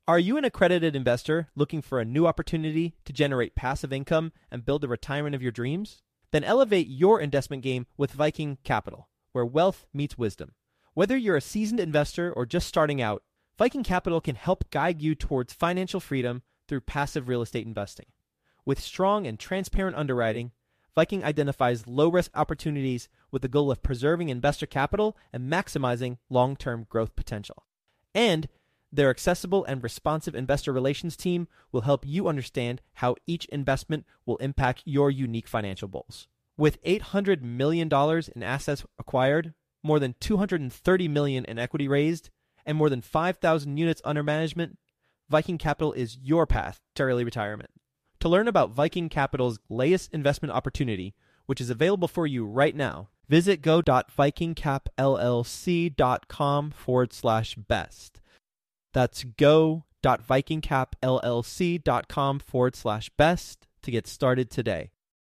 Are you an accredited investor looking for a new opportunity to generate passive income and build the retirement of your dreams? Then elevate your investment game with Viking Capital, where wealth meets wisdom. Whether you're a seasoned investor or just starting out, Viking Capital can help guide you towards financial freedom through passive real estate investing. With strong and transparent underwriting, Viking identifies low-risk opportunities with the goal of preserving investor capital and maximizing long-term growth potential. And their accessible and responsive investor relations team will help you understand how each investment will impact your unique financial goals. With $800 million in assets acquired, more than $230 million in equity raised, and more than 5,000 units under management, Viking Capital is your path to early retirement. To learn about Viking Capital's latest investment opportunity, which is available for you right now, visit go.vikingcapllc.com/best. That's go.vikingcapllc.com/best to get started today.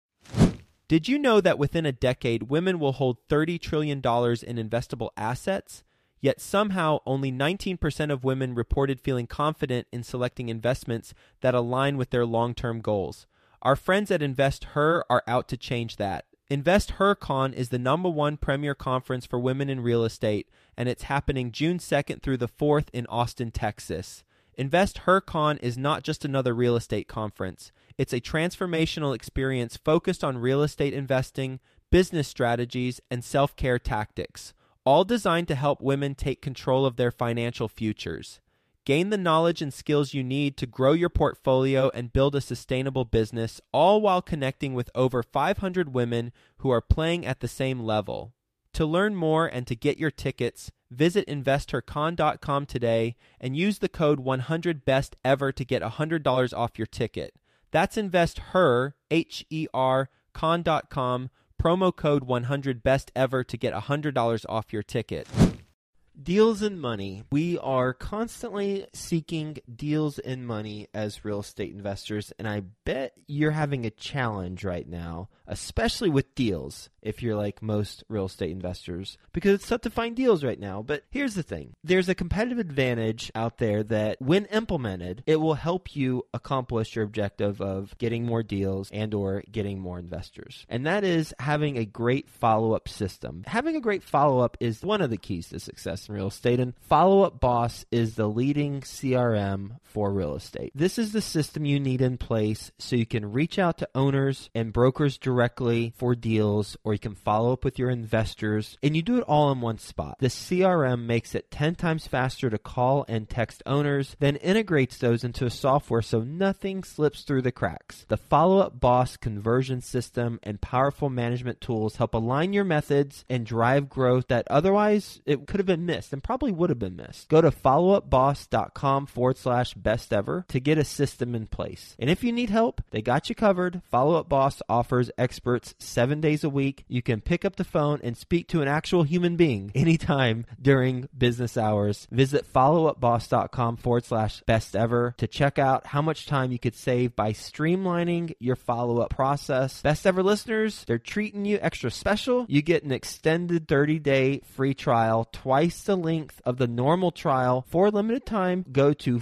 Did you know that within a decade, women will hold $30 trillion in investable assets? Yet somehow only 19% of women reported feeling confident in selecting investments that align with their long-term goals. Our friends at InvestHer are out to change that. InvestHerCon is the #1 premier conference for women in real estate, and it's happening June 2nd through the 4th in Austin, Texas. InvestHerCon is not just another real estate conference. It's a transformational experience focused on real estate investing, business strategies, and self-care tactics, all designed to help women take control of their financial futures. Gain the knowledge and skills you need to grow your portfolio and build a sustainable business, all while connecting with over 500 women who are playing at the same level. To learn more and to get your tickets, visit InvestHerCon.com today and use the code 100BESTEVER to get $100 off your ticket. That's InvestHer, H-E-R, con.com, promo code 100BESTEVER to get $100 off your ticket. Deals and money. We are constantly seeking deals and money as real estate investors, and I bet you're having a challenge right now, especially with deals, if you're like most real estate investors, because it's tough to find deals right now. But here's the thing. There's a competitive advantage out there that when implemented, it will help you accomplish your objective of getting more deals and or getting more investors. And that is having a great follow-up system. Having a great follow-up is one of the keys to success in real estate, and Follow Up Boss is the leading CRM for real estate. This is the system you need in place so you can reach out to owners and brokers directly for deals, or you can follow up with your investors, and you do it all in one spot. The CRM makes it 10 times faster to call and text owners, then integrates those into a software so nothing slips through the cracks. The Follow Up Boss conversion system and powerful management tools help align your methods and drive growth that otherwise it could have been missed and probably would have been missed. Go to followupboss.com/bestever to get a system in place. And if you need help, they got you covered. Follow Up Boss offers experts 7 days a week. You can pick up the phone and speak to an actual human being anytime during business hours. Visit followupboss.com/bestever to check out how much time you could save by streamlining your follow-up process. Best Ever listeners, they're treating you extra special. You get an extended 30-day free trial, twice the length of the normal trial for a limited time. Go to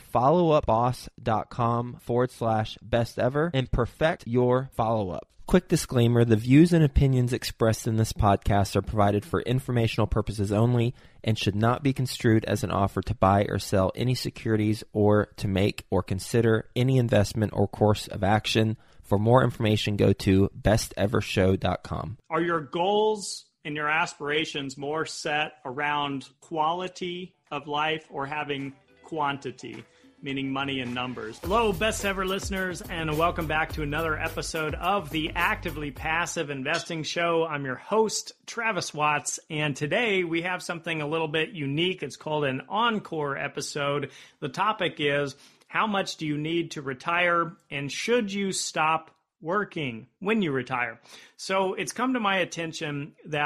followupboss.com/bestever and perfect your follow-up. Quick disclaimer, the views and opinions expressed in this podcast are provided for informational purposes only and should not be construed as an offer to buy or sell any securities or to make or consider any investment or course of action. For more information, go to bestevershow.com. Are your goals and your aspirations more set around quality of life or having quantity, meaning money and numbers? Hello, Best Ever listeners, and welcome back to another episode of the Actively Passive Investing Show. I'm your host, Travis Watts, and today we have something a little bit unique. It's called an encore episode. The topic is, how much do you need to retire, and should you stop working when you retire? So it's come to my attention that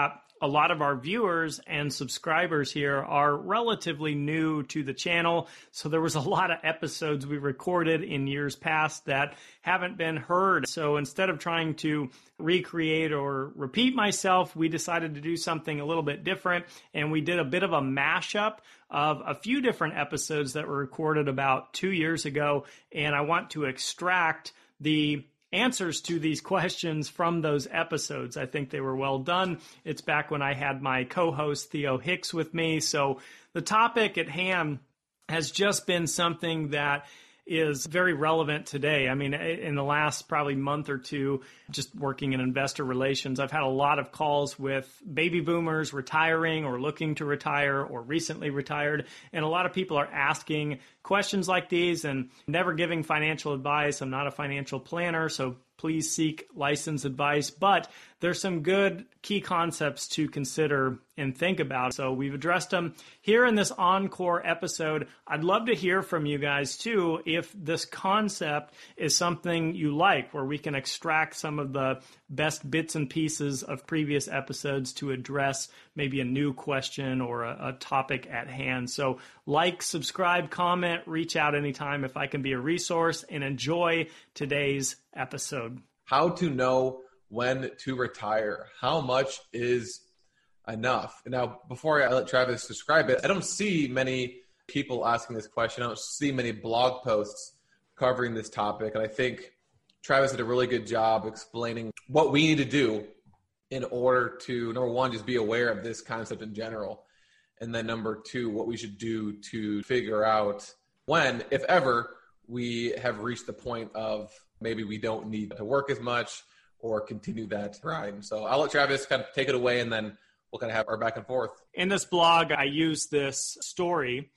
a lot of our viewers and subscribers here are relatively new to the channel. So there was a lot of episodes we recorded in years past that haven't been heard. So instead of trying to recreate or repeat myself, we decided to do something a little bit different. And we did a bit of a mashup of a few different episodes that were recorded about 2 years ago. And I want to extract the answers to these questions from those episodes. I think they were well done. It's back when I had my co-host Theo Hicks with me. So the topic at hand has just been something that is very relevant today. I mean, in the last probably month or two, just working in investor relations, I've had a lot of calls with baby boomers retiring or looking to retire or recently retired. And a lot of people are asking questions like these and never giving financial advice. I'm not a financial planner, so please seek licensed advice. But there's some good key concepts to consider and think about. So we've addressed them here in this encore episode. I'd love to hear from you guys too if this concept is something you like, where we can extract some of the best bits and pieces of previous episodes to address maybe a new question or a topic at hand. So like, subscribe, comment, reach out anytime if I can be a resource, and enjoy today's episode. How to know when to retire. How much is enough? Now, before I let Travis describe it, I don't see many people asking this question. I don't see many blog posts covering this topic. And I think Travis did a really good job explaining what we need to do in order to, number one, just be aware of this concept in general. And then number two, what we should do to figure out when, if ever, we have reached the point of maybe we don't need to work as much or continue that grind. So I'll let Travis kind of take it away, and then we'll kind of have our back and forth. In this blog, I use this story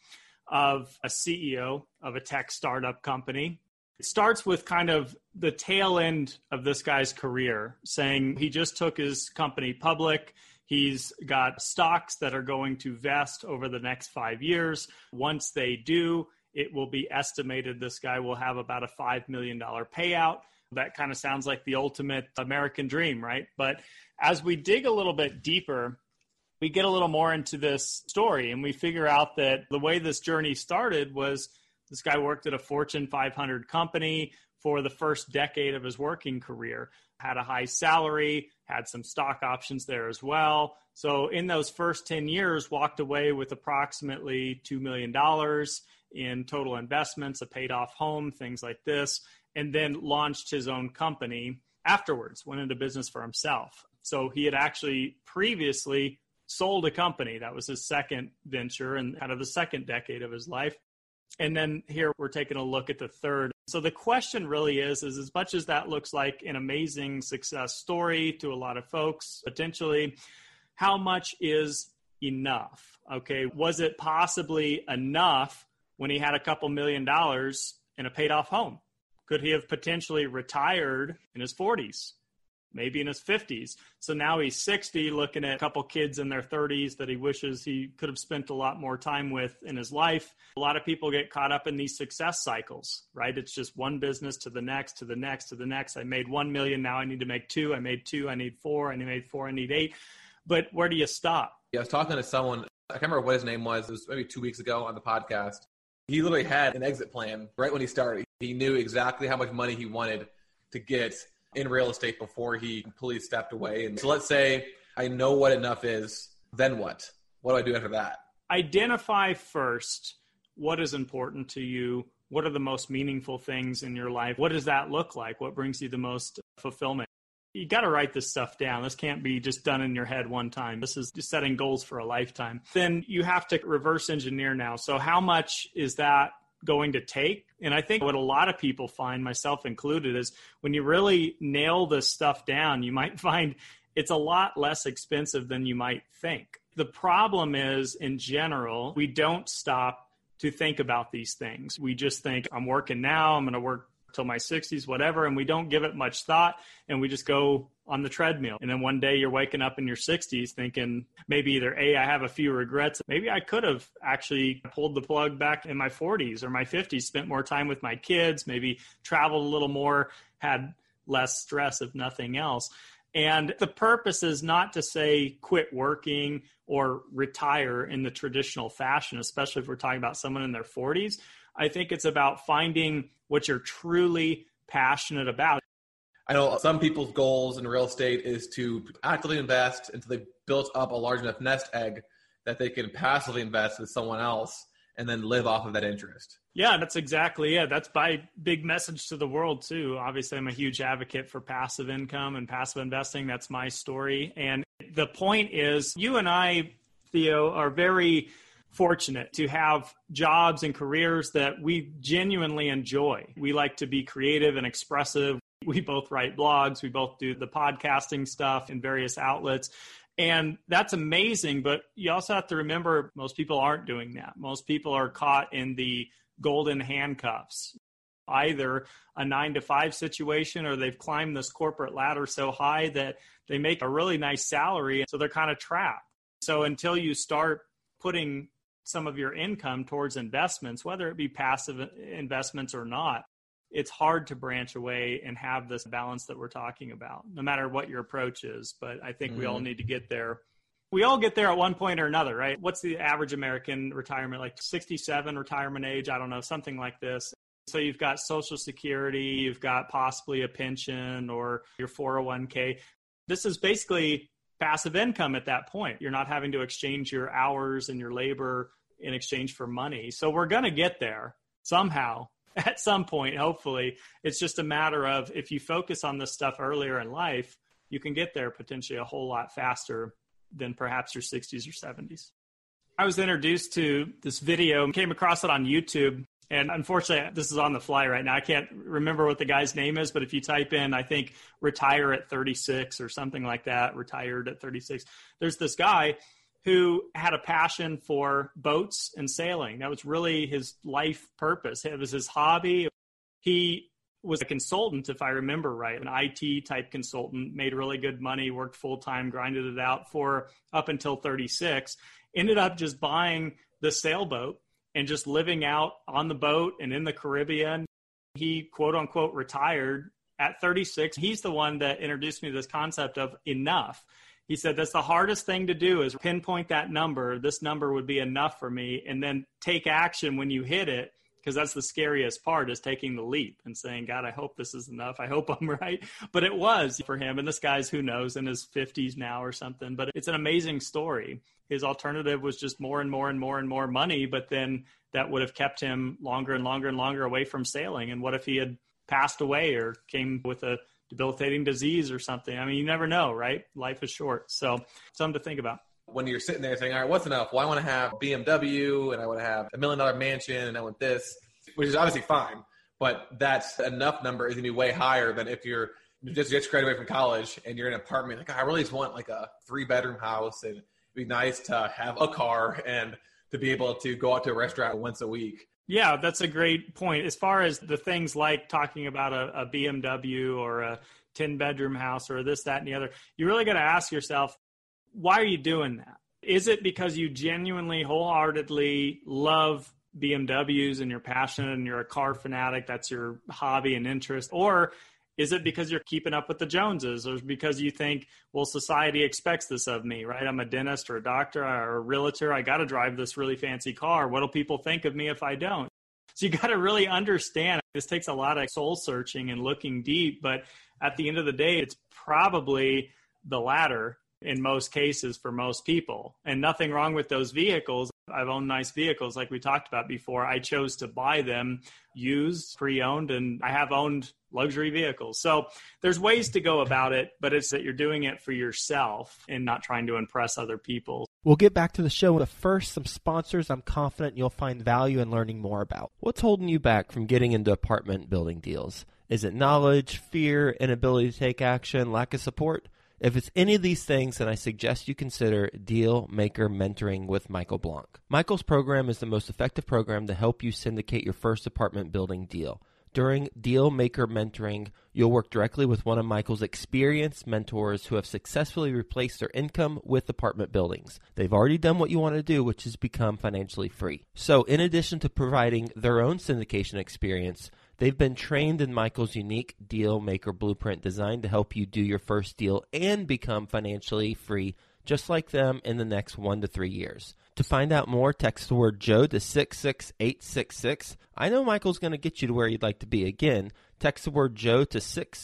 of a CEO of a tech startup company. It starts with kind of the tail end of this guy's career, saying he just took his company public. He's got stocks that are going to vest over the next 5 years. Once they do, it will be estimated this guy will have about a $5 million payout. That kind of sounds like the ultimate American dream, right? But as we dig a little bit deeper, we get a little more into this story, and we figure out that the way this journey started was this guy worked at a Fortune 500 company for the first decade of his working career, had a high salary, had some stock options there as well. So in those first 10 years, walked away with approximately $2 million in total investments, a paid off home, things like this, and then launched his own company afterwards, went into business for himself. So he had actually previously sold a company. That was his second venture and kind of the second decade of his life. And then here we're taking a look at the third. So the question really is as much as that looks like an amazing success story to a lot of folks, potentially, how much is enough? Okay, was it possibly enough when he had a couple $1 million in a paid off home? Could he have potentially retired in his 40s? Maybe in his 50s. So now he's 60, looking at a couple kids in their 30s that he wishes he could have spent a lot more time with in his life. A lot of people get caught up in these success cycles, right? It's just one business to the next, to the next, to the next. I made 1 million. Now I need to make 2. I made 2. I need 4. I made 4. I need 8. But where do you stop? Yeah, I was talking to someone. I can't remember what his name was. It was maybe 2 weeks ago on the podcast. He literally had an exit plan right when he started. He knew exactly how much money he wanted to get in real estate before he completely stepped away. And so let's say I know what enough is, then what? What do I do after that? Identify first what is important to you. What are the most meaningful things in your life? What does that look like? What brings you the most fulfillment? You got to write this stuff down. This can't be just done in your head one time. This is just setting goals for a lifetime. Then you have to reverse engineer now. So how much is that going to take? And I think what a lot of people find, myself included, is when you really nail this stuff down, you might find it's a lot less expensive than you might think. The problem is, in general, we don't stop to think about these things. We just think, I'm working now, I'm going to work till my 60s, whatever, and we don't give it much thought, and we just go on the treadmill. And then one day you're waking up in your 60s thinking maybe either A, I have a few regrets. Maybe I could have actually pulled the plug back in my 40s or my 50s, spent more time with my kids, maybe traveled a little more, had less stress, if nothing else. And the purpose is not to say quit working or retire in the traditional fashion, especially if we're talking about someone in their 40s. I think it's about finding what you're truly passionate about. I know some people's goals in real estate is to actively invest until they've built up a large enough nest egg that they can passively invest with someone else and then live off of that interest. Yeah, that's exactly it. That's my big message to the world too. Obviously, I'm a huge advocate for passive income and passive investing. That's my story. And the point is, you and I, Theo, are very fortunate to have jobs and careers that we genuinely enjoy. We like to be creative and expressive. We both write blogs. We both do the podcasting stuff in various outlets. And that's amazing. But you also have to remember, most people aren't doing that. Most people are caught in the golden handcuffs, either a 9-to-5 situation, or they've climbed this corporate ladder so high that they make a really nice salary. So they're kind of trapped. So until you start putting some of your income towards investments, whether it be passive investments or not, it's hard to branch away and have this balance that we're talking about, no matter what your approach is. But I think we all need to get there. We all get there at one point or another, right? What's the average American retirement, like 67 retirement age? I don't know, something like this. So you've got Social Security, you've got possibly a pension or your 401k. This is basically passive income at that point. You're not having to exchange your hours and your labor in exchange for money. So we're going to get there somehow. At some point, hopefully. It's just a matter of, if you focus on this stuff earlier in life, you can get there potentially a whole lot faster than perhaps your 60s or 70s. I was introduced to this video, came across it on YouTube, and unfortunately, this is on the fly right now. I can't remember what the guy's name is, but if you type in, I think, retire at 36 or something like that, retired at 36, there's this guy who had a passion for boats and sailing. That was really his life purpose. It was his hobby. He was a consultant, if I remember right, an IT type consultant, made really good money, worked full-time, grinded it out for up until 36, ended up just buying the sailboat and just living out on the boat and in the Caribbean. He, quote unquote, retired at 36. He's the one that introduced me to this concept of enough. He said, that's the hardest thing to do, is pinpoint that number. This number would be enough for me. And then take action when you hit it, because that's the scariest part, is taking the leap and saying, God, I hope this is enough. I hope I'm right. But it was for him. And this guy's, who knows, in his 50s now or something. But it's an amazing story. His alternative was just more and more and more and more money. But then that would have kept him longer and longer and longer away from sailing. And what if he had passed away or came with a debilitating disease or something? I mean, you never know, right? Life is short. So something to think about. When you're sitting there saying, all right, what's enough? Well, I want to have BMW and I want to have $1 million mansion and I want this, which is obviously fine, but that's enough number is going to be way higher than if you're just graduated from college and you're in an apartment. Like, I really just want like a 3-bedroom house, and it'd be nice to have a car and to be able to go out to a restaurant once a week. Yeah, that's a great point. As far as the things like talking about a BMW or a 10-bedroom house or this, that, and the other, you really got to ask yourself, why are you doing that? Is it because you genuinely, wholeheartedly love BMWs and you're passionate and you're a car fanatic, that's your hobby and interest? Or is it because you're keeping up with the Joneses, or because you think, well, society expects this of me, right? I'm a dentist or a doctor or a realtor. I got to drive this really fancy car. What'll people think of me if I don't? So you got to really understand, this takes a lot of soul searching and looking deep, but at the end of the day, it's probably the latter in most cases for most people. And nothing wrong with those vehicles. I've owned nice vehicles like we talked about before. I chose to buy them used, pre-owned, and I have owned luxury vehicles. So there's ways to go about it, but it's that you're doing it for yourself and not trying to impress other people. We'll get back to the show, but first, some sponsors I'm confident you'll find value in learning more about. What's holding you back from getting into apartment building deals? Is it knowledge, fear, inability to take action, lack of support? If it's any of these things, then I suggest you consider Deal Maker Mentoring with Michael Blanc. Michael's program is the most effective program to help you syndicate your first apartment building deal. During Deal Maker Mentoring, you'll work directly with one of Michael's experienced mentors who have successfully replaced their income with apartment buildings. They've already done what you want to do, which is become financially free. So in addition to providing their own syndication experience, They've been trained in Michael's unique deal maker blueprint designed to help you do your first deal and become financially free just like them in the next 1 to 3 years. To find out more, text the word Joe to 66866. I know Michael's going to get you to where you'd like to be. Again, text the word Joe to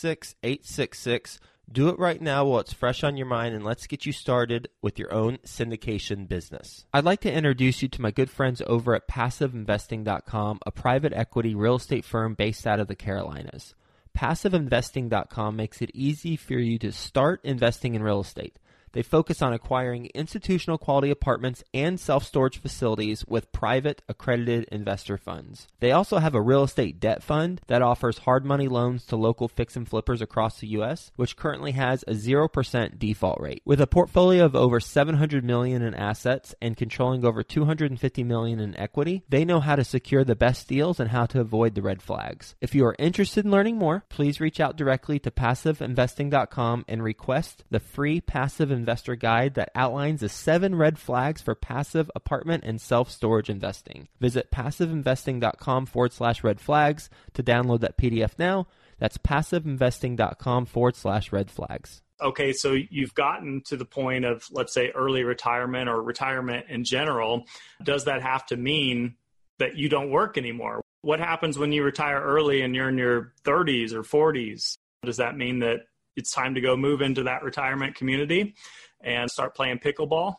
66866. Do it right now while it's fresh on your mind, and let's get you started with your own syndication business. I'd like to introduce you to my good friends over at PassiveInvesting.com, a private equity real estate firm based out of the Carolinas. PassiveInvesting.com makes it easy for you to start investing in real estate. They focus on acquiring institutional quality apartments and self-storage facilities with private accredited investor funds. They also have a real estate debt fund that offers hard money loans to local fix and flippers across the U.S., which currently has a 0% default rate. With a portfolio of over $700 million in assets and controlling over $250 million in equity, they know how to secure the best deals and how to avoid the red flags. If you are interested in learning more, please reach out directly to PassiveInvesting.com and request the free Passive Investor Guide that outlines the 7 red flags for passive apartment and self-storage investing. Visit PassiveInvesting.com/red flags to download that PDF now. That's PassiveInvesting.com/red flags. Okay, so you've gotten to the point of, let's say, early retirement or retirement in general. Does that have to mean that you don't work anymore? What happens when you retire early and you're in your 30s or 40s? Does that mean that it's time to go move into that retirement community and start playing pickleball?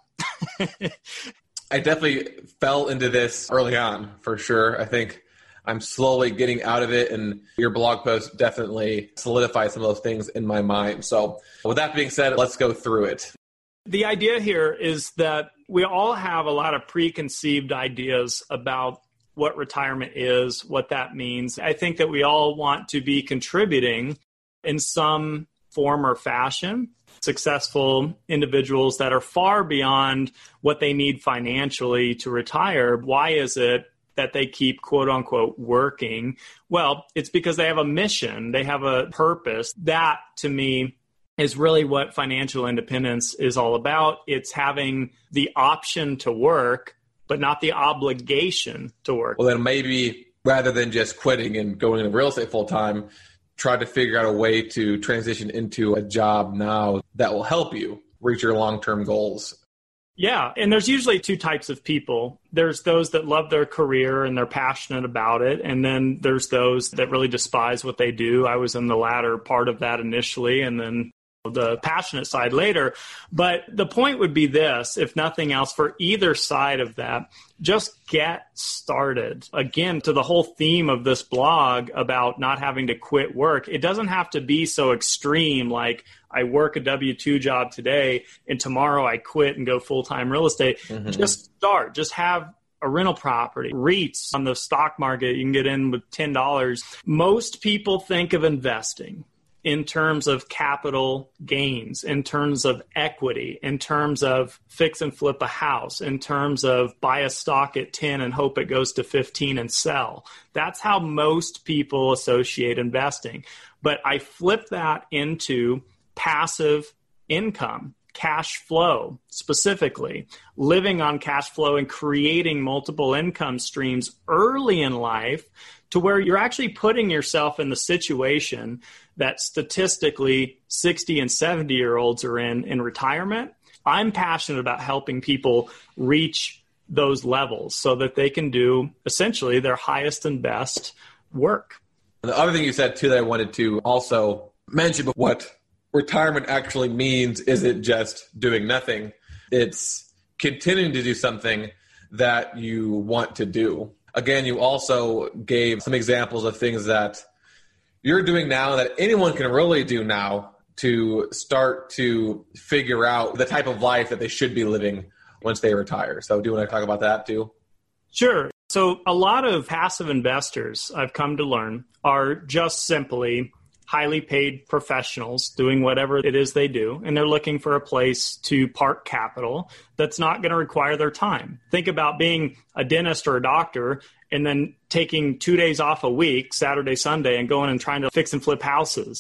I definitely fell into this early on, for sure. I think I'm slowly getting out of it, and your blog post definitely solidified some of those things in my mind. So with that being said, let's go through it. The idea here is that we all have a lot of preconceived ideas about what retirement is, what that means. I think that we all want to be contributing in some form or fashion, successful individuals that are far beyond what they need financially to retire. Why is it that they keep, quote unquote, working? Well, it's because they have a mission. They have a purpose. That, to me, is really what financial independence is all about. It's having the option to work, but not the obligation to work. Well, then maybe rather than just quitting and going into real estate full time, try to figure out a way to transition into a job now that will help you reach your long-term goals. Yeah, and there's usually 2 types of people. There's those that love their career and they're passionate about it, and then there's those that really despise what they do. I was in the latter part of that initially, and then the passionate side later. But the point would be this, if nothing else, for either side of that, just get started. Again, to the whole theme of this blog about not having to quit work, it doesn't have to be so extreme, like I work a W-2 job today and tomorrow I quit and go full-time real estate. Mm-hmm. Just start. Just have a rental property. REITs on the stock market, you can get in with $10. Most people think of investing in terms of capital gains, in terms of equity, in terms of fix and flip a house, in terms of buy a stock at 10 and hope it goes to 15 and sell. That's how most people associate investing. But I flip that into passive income, cash flow, specifically living on cash flow and creating multiple income streams early in life to where you're actually putting yourself in the situation that statistically 60 and 70-year-olds are in retirement. I'm passionate about helping people reach those levels so that they can do essentially their highest and best work. The other thing you said too that I wanted to also mention, what retirement actually means isn't just doing nothing. It's continuing to do something that you want to do. Again, you also gave some examples of things that you're doing now that anyone can really do now to start to figure out the type of life that they should be living once they retire. So do you want to talk about that too? Sure. So a lot of passive investors, I've come to learn, are just simply highly paid professionals doing whatever it is they do, and they're looking for a place to park capital that's not going to require their time. Think about being a dentist or a doctor and then taking 2 days off a week, Saturday, Sunday, and going and trying to fix and flip houses.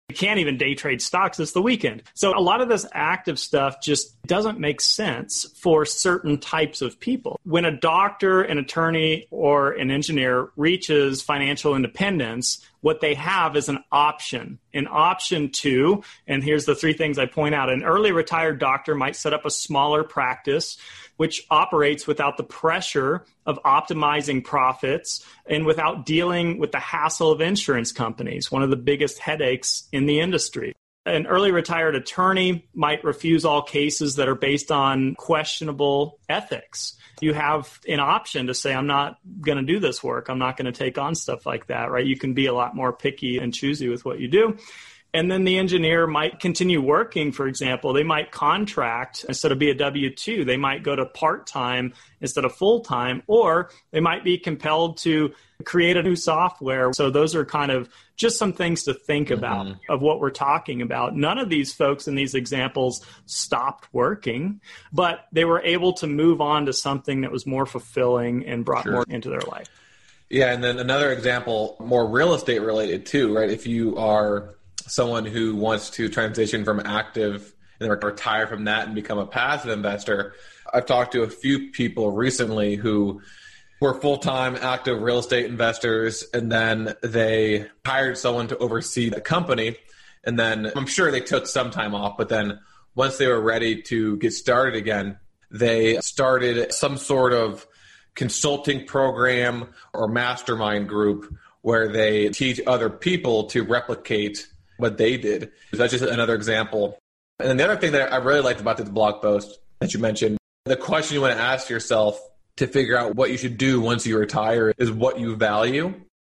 You can't even day trade stocks. It's the weekend. So a lot of this active stuff just doesn't make sense for certain types of people. When a doctor, an attorney, or an engineer reaches financial independence, what they have is an option. An option to, and here's the three things I point out. An early retired doctor might set up a smaller practice which operates without the pressure of optimizing profits and without dealing with the hassle of insurance companies, one of the biggest headaches in the industry. An early retired attorney might refuse all cases that are based on questionable ethics. You have an option to say, I'm not going to do this work. I'm not going to take on stuff like that, right? You can be a lot more picky and choosy with what you do. And then the engineer might continue working, for example. They might contract instead of be a W-2. They might go to part-time instead of full-time, or they might be compelled to create a new software. So those are kind of just some things to think about of what we're talking about. None of these folks in these examples stopped working, but they were able to move on to something that was more fulfilling and brought more into their life. Yeah, and then another example, more real estate related too, right? If you are someone who wants to transition from active and then retire from that and become a passive investor, I've talked to a few people recently who were full-time active real estate investors, and then they hired someone to oversee the company. And then I'm sure they took some time off, but then once they were ready to get started again, they started some sort of consulting program or mastermind group where they teach other people to replicate what they did. That's just another example. And then the other thing that I really liked about this blog post that you mentioned, the question you want to ask yourself to figure out what you should do once you retire is what you value.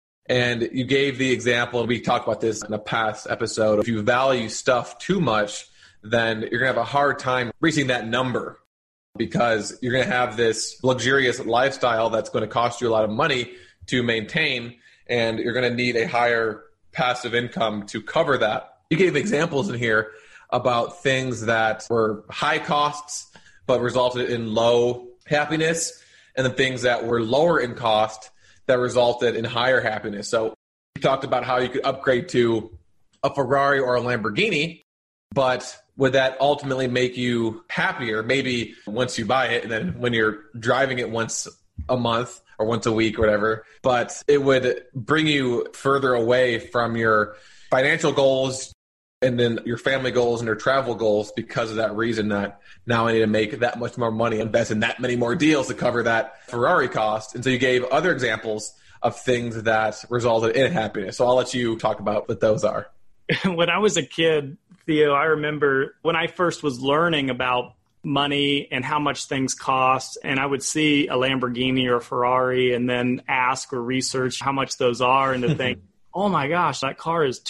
And you gave the example, we talked about this in a past episode, if you value stuff too much, then you're going to have a hard time reaching that number because you're going to have this luxurious lifestyle that's going to cost you a lot of money to maintain, and you're going to need a higher passive income to cover that. You gave examples in here about things that were high costs but resulted in low happiness, and the things that were lower in cost that resulted in higher happiness. So you talked about how you could upgrade to a Ferrari or a Lamborghini, but would that ultimately make you happier? Maybe once you buy it and then when you're driving it once a month or once a week or whatever, but it would bring you further away from your financial goals and then your family goals and your travel goals because of that reason that now I need to make that much more money, invest in that many more deals to cover that Ferrari cost. And so you gave other examples of things that resulted in happiness. So I'll let you talk about what those are. When I was a kid, Theo, I remember when I first was learning about money and how much things cost, and I would see a Lamborghini or a Ferrari and then ask or research how much those are and to think, oh my gosh, that car is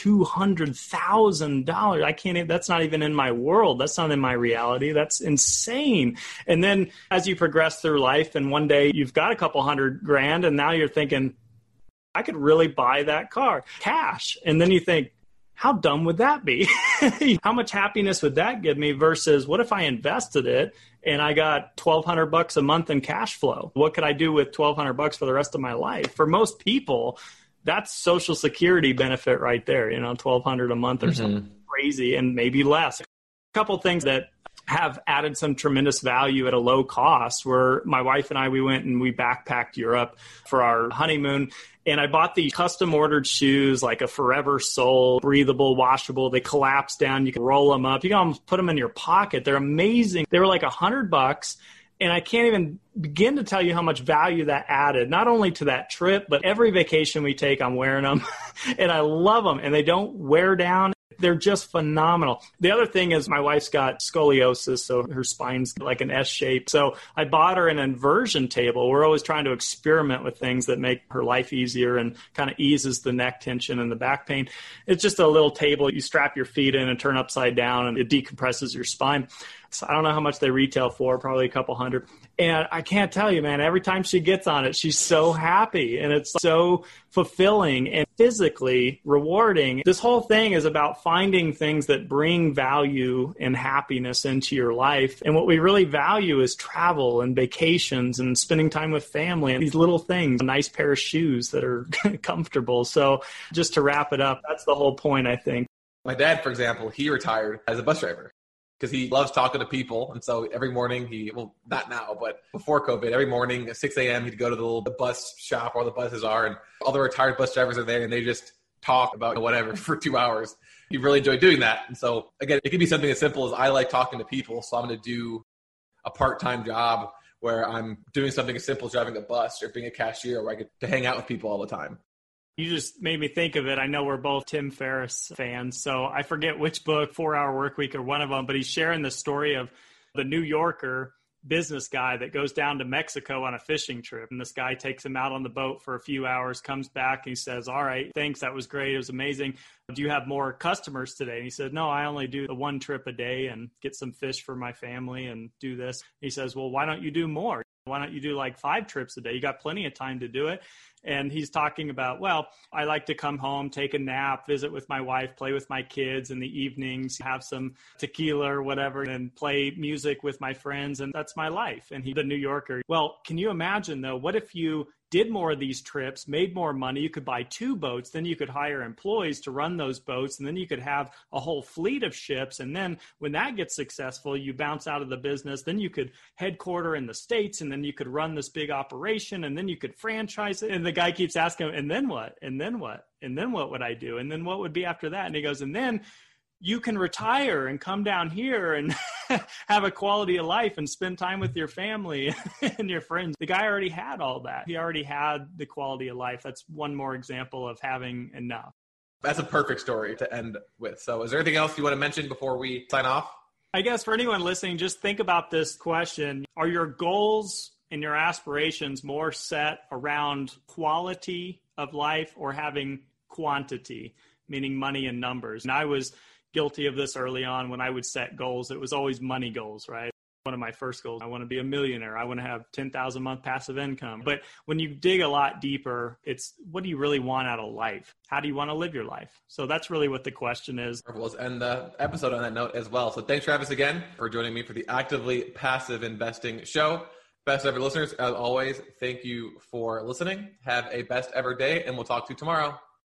$200,000. I can't even, that's not even in my world. That's not in my reality. That's insane. And then as you progress through life and one day you've got a couple $100,000 and now you're thinking, I could really buy that car cash. And then you think, how dumb would that be? How much happiness would that give me versus what if I invested it and I got $1,200 a month in cash flow? What could I do with $1,200 for the rest of my life? For most people, that's Social Security benefit right there, $1,200 a month or something crazy and maybe less. A couple things that have added some tremendous value at a low cost were my wife and I, we went and we backpacked Europe for our honeymoon. And I bought these custom ordered shoes, like a Forever Sole, breathable, washable. They collapse down. You can roll them up. You can almost put them in your pocket. They're amazing. They were like $100. And I can't even begin to tell you how much value that added, not only to that trip, but every vacation we take, I'm wearing them. And I love them. And they don't wear down. They're just phenomenal. The other thing is my wife's got scoliosis, so her spine's like an S shape. So I bought her an inversion table. We're always trying to experiment with things that make her life easier and kind of eases the neck tension and the back pain. It's just a little table. You strap your feet in and turn upside down, and it decompresses your spine. So I don't know how much they retail for, probably a couple $100. And I can't tell you, man, every time she gets on it, she's so happy and it's so fulfilling and physically rewarding. This whole thing is about finding things that bring value and happiness into your life. And what we really value is travel and vacations and spending time with family and these little things, a nice pair of shoes that are comfortable. So just to wrap it up, that's the whole point, I think. My dad, for example, he retired as a bus driver because he loves talking to people. And so every morning not now, but before COVID, every morning at 6 a.m., he'd go to the bus shop where the buses are, and all the retired bus drivers are there, and they just talk about whatever for 2 hours. He really enjoyed doing that. And so again, it could be something as simple as I like talking to people, so I'm going to do a part-time job where I'm doing something as simple as driving a bus or being a cashier where I get to hang out with people all the time. You just made me think of it. I know we're both Tim Ferriss fans, so I forget which book, 4 Hour Workweek or one of them, but he's sharing the story of the New Yorker business guy that goes down to Mexico on a fishing trip. And this guy takes him out on the boat for a few hours, comes back, and he says, all right, thanks, that was great, it was amazing. Do you have more customers today? And he said, no, I only do the one trip a day and get some fish for my family and do this. He says, well, why don't you do more? Why don't you do like 5 trips a day? You got plenty of time to do it. And he's talking about, well, I like to come home, take a nap, visit with my wife, play with my kids in the evenings, have some tequila or whatever, and play music with my friends. And that's my life. And he's a New Yorker. Well, can you imagine, though, what if you did more of these trips, made more money, you could buy 2 boats, then you could hire employees to run those boats, and then you could have a whole fleet of ships. And then when that gets successful, you bounce out of the business, then you could headquarter in the States, and then you could run this big operation, and then you could franchise it. And the guy keeps asking him, and then what? And then what? And then what would I do? And then what would be after that? And he goes, and then you can retire and come down here and have a quality of life and spend time with your family and your friends. The guy already had all that. He already had the quality of life. That's one more example of having enough. That's a perfect story to end with. So is there anything else you want to mention before we sign off? I guess for anyone listening, just think about this question. Are your goals and your aspirations more set around quality of life or having quantity, meaning money and numbers? And I was guilty of this early on when I would set goals. It was always money goals, right? One of my first goals, I want to be a millionaire. I want to have 10,000 a month passive income. But when you dig a lot deeper, it's what do you really want out of life? How do you want to live your life? So that's really what the question is. Let's end the episode on that note as well. So thanks, Travis, again for joining me for the Actively Passive Investing Show. Best ever listeners, as always, thank you for listening. Have a best ever day, and we'll talk to you tomorrow.